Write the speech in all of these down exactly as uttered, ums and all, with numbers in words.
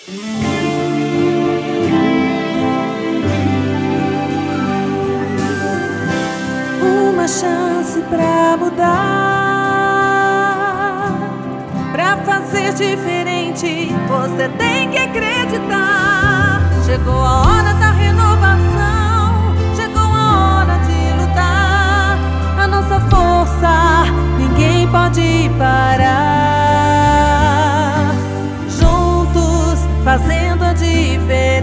Uma chance pra mudar, pra fazer diferente, você tem que acreditar. Chegou a hora da renovação, chegou a hora de lutar. A nossa força ninguém pode parar. Juntos fazendo a diferença.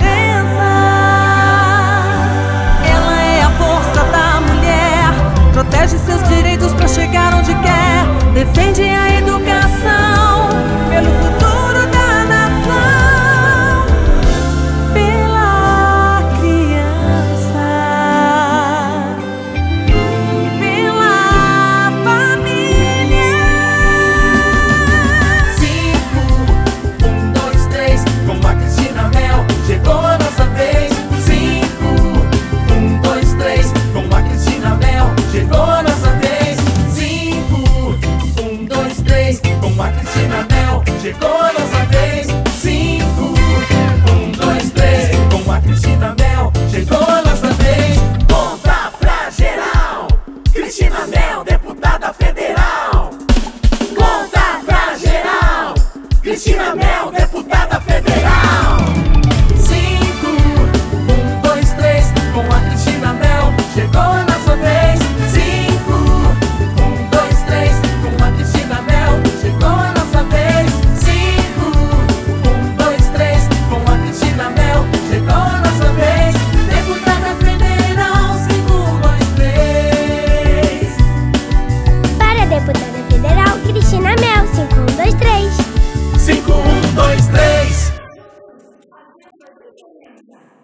Ela é a força da mulher, protege seus direitos pra chegar onde quer. Defende a educação pelo futuro da nação, pela criança, pela família. Cinco, um, dois, três, com a Cristina Mel, chegou a nossa vez. Cinco, um, dois, três, com a Cristina Mel, chegou a nossa vez. Cinco, um, dois, três, com a Cristina Mel, chegou a nossa vez. Cinco, um, dois, três, com a Cristina Mel, chegou a nossa vez. Conta pra geral, Cristina Mel, deputada federal. Conta pra geral, Cristina Mel, deputada federal. Cinco, um, dois, três, com a Cristina Mel, chegou a nossa vez. Cinco, um, dois, três, com a Cristina Mel, chegou a nossa vez. Cinco, um, dois, três, com a Cristina Mel, chegou a nossa vez. Deputada federal, cinco, um, dois, três. Para a deputada federal, Cristina Mel, cinco um dois três. Cinco, um, dois, três.